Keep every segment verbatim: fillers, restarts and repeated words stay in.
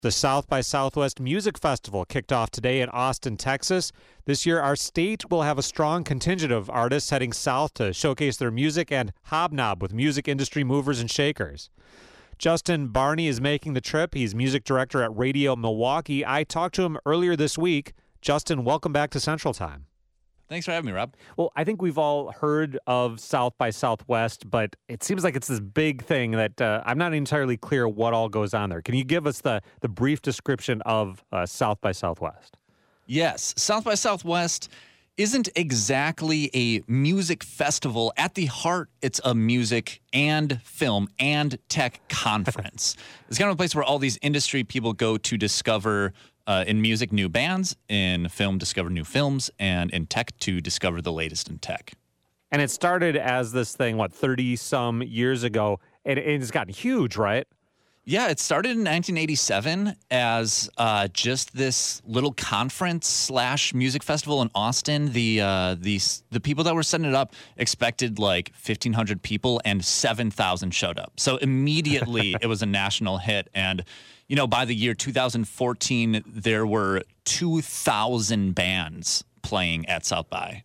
The South by Southwest Music Festival kicked off today in Austin, Texas. This year, our state will have a strong contingent of artists heading south to showcase their music and hobnob with music industry movers and shakers. Justin Barney is making the trip. He's music director at Radio Milwaukee. I talked to him earlier this week. Justin, welcome back to Central Time. Thanks for having me, Rob. Well, I think we've all heard of South by Southwest, but it seems like it's this big thing that uh, I'm not entirely clear what all goes on there. Can you give us the, the brief description of uh, South by Southwest? Yes. South by Southwest isn't exactly a music festival. At the heart, it's a music and film and tech conference. It's kind of a place where all these industry people go to discover Uh, in music, new bands, in film, discover new films, and in tech to discover the latest in tech. And it started as this thing, what, thirty-some years ago, and it's gotten huge, right? Yeah, it started in nineteen eighty-seven as uh, just this little conference slash music festival in Austin. The uh, the the people that were setting it up expected like fifteen hundred people, and seven thousand showed up. So immediately it was a national hit. And you know, by the year two thousand fourteen, there were two thousand bands playing at South by.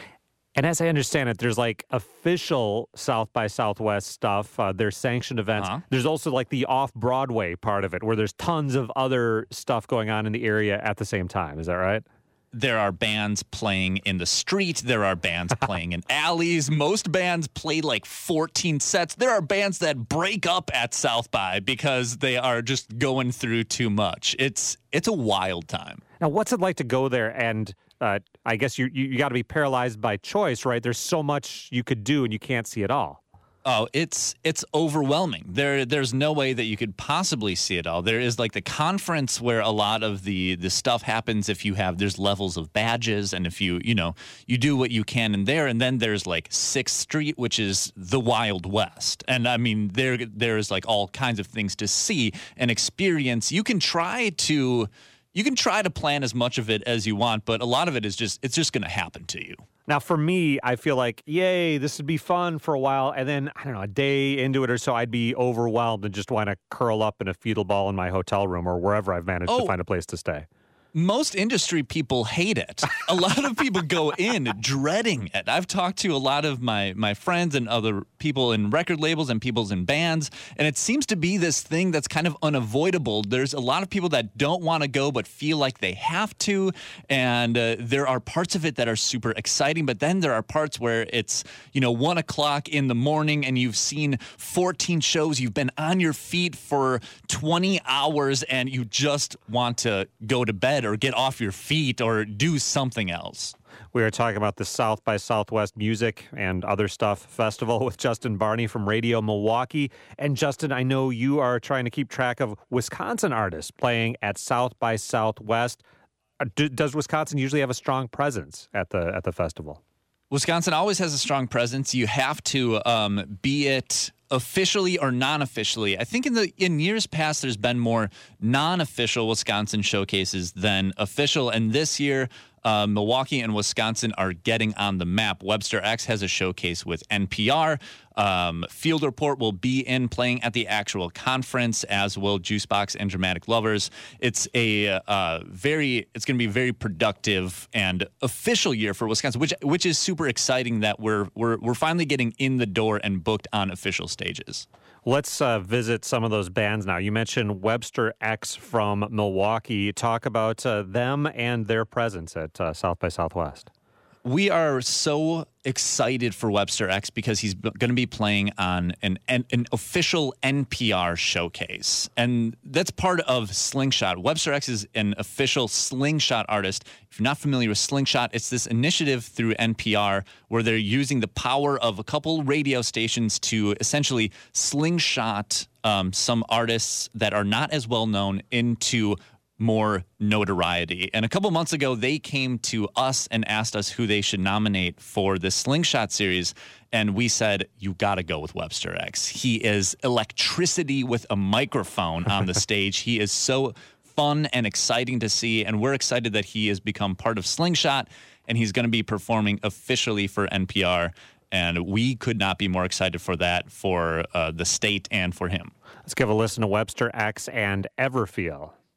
And as I understand it, there's like official South by Southwest stuff. Uh, there's sanctioned events. Uh-huh. There's also like the off-Broadway part of it where there's tons of other stuff going on in the area at the same time. Is that right? There are bands playing in the street. There are bands playing in alleys. Most bands play like fourteen sets. There are bands that break up at South by because they are just going through too much. It's it's a wild time. Now, what's it like to go there? And uh, I guess you you, you got to be paralyzed by choice, right? There's so much you could do and you can't see it all. Oh, it's it's overwhelming. There, there's no way that you could possibly see it all. There is like the conference where a lot of the the stuff happens. If you have, there's levels of badges, and if you you know you do what you can in there, and then there's like Sixth Street, which is the Wild West, and I mean there there's like all kinds of things to see and experience. You can try to you can try to plan as much of it as you want, but a lot of it is just it's just going to happen to you. Now, for me, I feel like, yay, this would be fun for a while. And then, I don't know, a day into it or so, I'd be overwhelmed and just want to curl up in a fetal ball in my hotel room or wherever I've managed oh. to find a place to stay. Most industry people hate it. A lot of people go in dreading it. I've talked to a lot of my my friends and other people in record labels and people in bands, and it seems to be this thing that's kind of unavoidable. There's a lot of people that don't want to go but feel like they have to, and uh, there are parts of it that are super exciting, but then there are parts where it's, you know, one o'clock in the morning and you've seen fourteen shows, you've been on your feet for twenty hours, and you just want to go to bed or get off your feet or do something else. We are talking about the South by Southwest Music and Other Stuff Festival with Justin Barney from Radio Milwaukee. And Justin, I know you are trying to keep track of Wisconsin artists playing at South by Southwest. D- does Wisconsin usually have a strong presence at the at the festival? Wisconsin always has a strong presence. You have to, um, be it officially or non-officially. I think in the in years past, there's been more non-official Wisconsin showcases than official. And this year, uh, Milwaukee and Wisconsin are getting on the map. Webster X has a showcase with N P R. Um, Field Report will be in playing at the actual conference, as will Juicebox and Dramatic Lovers. It's a uh, very, it's going to be a very productive and official year for Wisconsin, which which is super exciting that we're we're we're finally getting in the door and booked on official stages. Let's uh, visit some of those bands now. You mentioned Webster X from Milwaukee. Talk about uh, them and their presence at uh, South by Southwest. We are so excited for Webster X because he's going to be playing on an, an an official N P R showcase. And that's part of Slingshot. Webster X is an official Slingshot artist. If you're not familiar with Slingshot, it's this initiative through N P R where they're using the power of a couple radio stations to essentially slingshot um, some artists that are not as well known into more notoriety. And a couple months ago, they came to us and asked us who they should nominate for the Slingshot series. And we said, you got to go with Webster X. He is electricity with a microphone on the stage. He is so fun and exciting to see. And we're excited that he has become part of Slingshot. And he's going to be performing officially for N P R. And we could not be more excited for that, for uh, the state and for him. Let's give a listen to Webster X and Everfeel.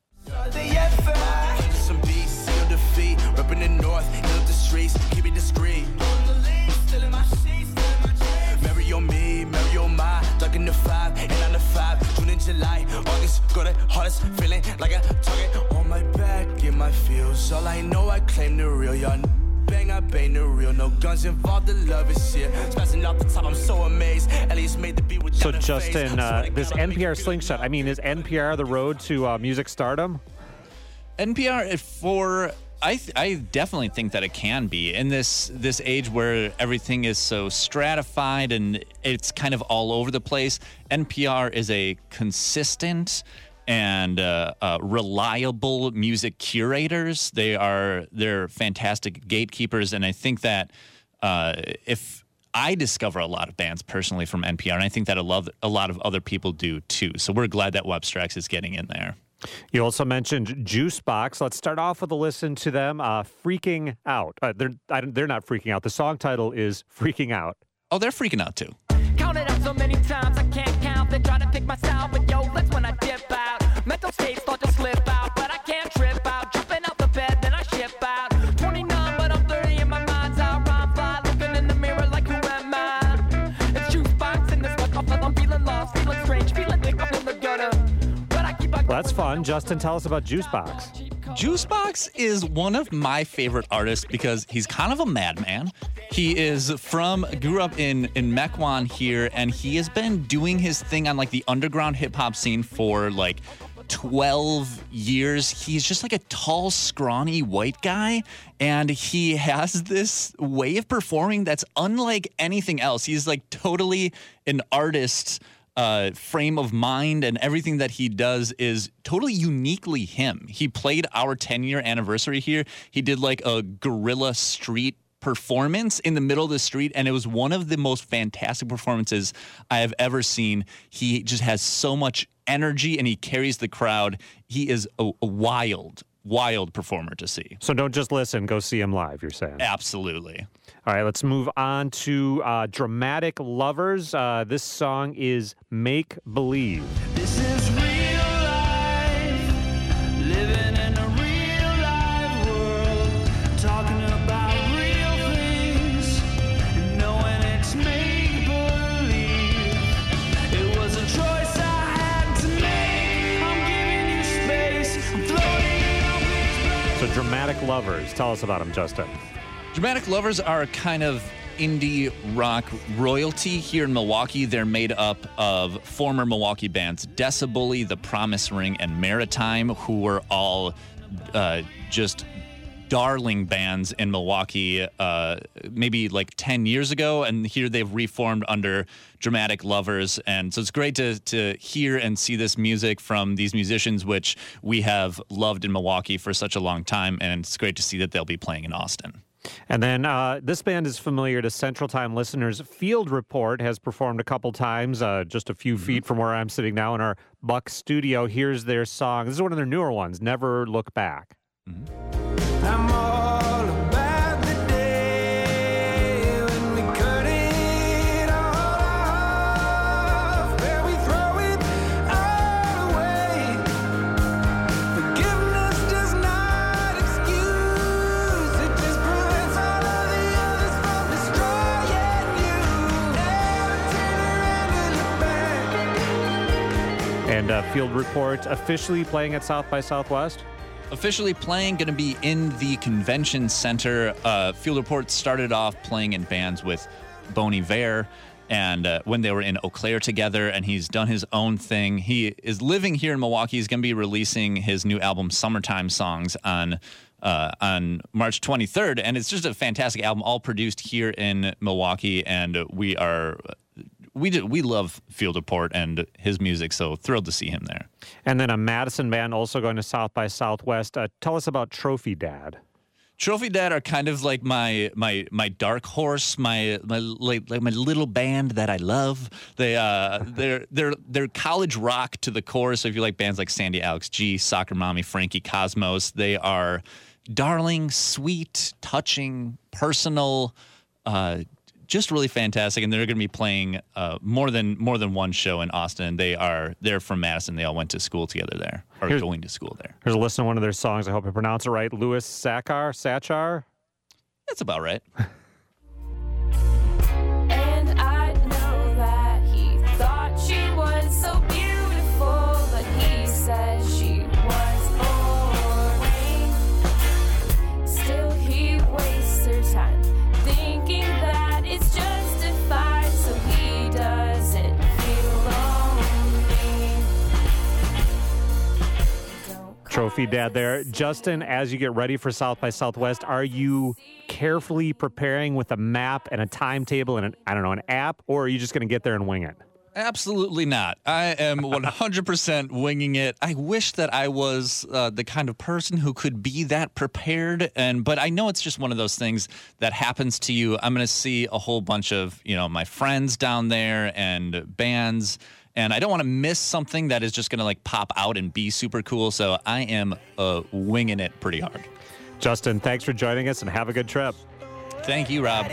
yet fast. Some beats, seal defeat. Repping the north, hill up the streets, keep it discreet. On the lean, still in my sheets, still in my dreams. Marry on me, marry on my. Duck in the five, and on the five. June and July, August, got the hardest feeling like a target on my back in my feels. All I know, I claim the real, y'all. Bang, I bang the real, no guns involved, the love is here. Smashing off the top, I'm so amazed. At least made the beat with So, Justin, uh, this N P R Slingshot, I mean, is N P R the road to uh, music stardom? N P R for I th- I definitely think that it can be in this this age where everything is so stratified and it's kind of all over the place. N P R is a consistent and uh, uh, reliable music curators. They are they're fantastic gatekeepers, and I think that uh, if I discover a lot of bands personally from N P R, and I think that a lot, a lot of other people do too. So we're glad that Webster X is getting in there. You also mentioned Juicebox. Let's start off with a listen to them. Uh, Freaking Out. Uh, they're I don't, they're not freaking out. The song title is Freaking Out. Oh, they're freaking out too. Counted up so many times I can't count. They try to pick my style, but yo, that's when I dip out. Mental states start to slip out, but I can't trip out. Jumping out the bed, then I ship out. twenty-nine, but I'm thirty and my mind's out. Rhyme fly, looking in the mirror like who am I? It's Juicebox in this fuck up, I'm feeling lost, feeling strange, feeling like I'm in the gutter. But I keep on. Well, that's fun. Justin, tell us about Juicebox. Juicebox is one of my favorite artists because he's kind of a madman. He is from, grew up in, in Mequon here, and he has been doing his thing on like the underground hip hop scene for like twelve years. He's just like a tall, scrawny white guy, and he has this way of performing that's unlike anything else. He's like totally an artist Uh, frame of mind, and everything that he does is totally uniquely him. He played our ten-year anniversary here. He did like a guerrilla street performance in the middle of the street, and it was one of the most fantastic performances I have ever seen. He just has so much energy, and he carries the crowd. He is a, a wild, wild performer to see. So don't just listen, go see him live, you're saying? Absolutely. All right, let's move on to uh, Dramatic Lovers. Uh, this song is Make Believe. This is real life, living in a real life world, talking about real things, knowing it's make believe. It was a choice I had to make. I'm giving you space. I'm floating on pitch black. So Dramatic Lovers, tell us about them, Justin. Dramatic Lovers are kind of indie rock royalty here in Milwaukee. They're made up of former Milwaukee bands Decibully, The Promise Ring, and Maritime, who were all uh, just darling bands in Milwaukee uh, maybe like ten years ago, and here they've reformed under Dramatic Lovers. And so it's great to to hear and see this music from these musicians, which we have loved in Milwaukee for such a long time, and it's great to see that they'll be playing in Austin. And then uh, this band is familiar to Central Time listeners. Field Report has performed a couple times, uh, just a few mm-hmm. feet from where I'm sitting now in our Buck studio. Here's their song. This is one of their newer ones, Never Look Back. Mm-hmm. I'm all about the day when we cut it all off, where we throw it all away. Forgiveness does not excuse, it just prevents all of the others from destroying you. Never turn around and look back. And uh, Field Report officially playing at South by Southwest? Officially playing, going to be in the convention center. Uh, Field Report started off playing in bands with Bon Iver, and uh, when they were in Eau Claire together, and he's done his own thing. He is living here in Milwaukee. He's going to be releasing his new album, Summertime Songs, on uh, on March twenty-third, and it's just a fantastic album, all produced here in Milwaukee, and we are... We do, we love Field Report and his music, so thrilled to see him there. And then a Madison band also going to South by Southwest. Uh, tell us about Trophy Dad. Trophy Dad are kind of like my my my dark horse, my my like, like my little band that I love. They uh they're they're they're college rock to the core. So if you like bands like Sandy Alex G, Soccer Mommy, Frankie Cosmos, they are darling, sweet, touching, personal, uh just really fantastic. And they're going to be playing uh, more than more than one show in Austin. They are they're from Madison. They all went to school together there, or Here's, going to school there. Here's a listen to one of their songs. I hope I pronounce it right. Louis Sachar, Sachar. That's about right. And I know that he thought she was so beautiful, but he said she was boring. Still, he wastes her time thinking that it's justified, so he doesn't feel lonely. Don't Trophy Dad there. Justin, as you get ready for South by Southwest, are you carefully preparing with a map and a timetable and, an, I don't know, an app, or are you just going to get there and wing it? Absolutely not. I am one hundred percent winging it. I wish that I was uh, the kind of person who could be that prepared, and but I know it's just one of those things that happens to you. I'm going to see a whole bunch of, you know, my friends down there and bands, and I don't want to miss something that is just going to like pop out and be super cool. So I am uh, winging it pretty hard. Justin, thanks for joining us and have a good trip. Thank you, Rob.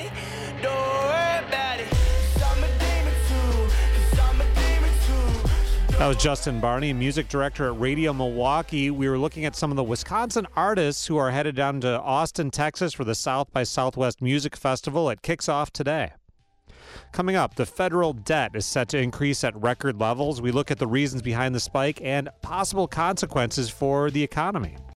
That was Justin Barney, music director at Radio Milwaukee. We were looking at some of the Wisconsin artists who are headed down to Austin, Texas for the South by Southwest Music Festival. It kicks off today. Coming up, the federal debt is set to increase at record levels. We look at the reasons behind the spike and possible consequences for the economy.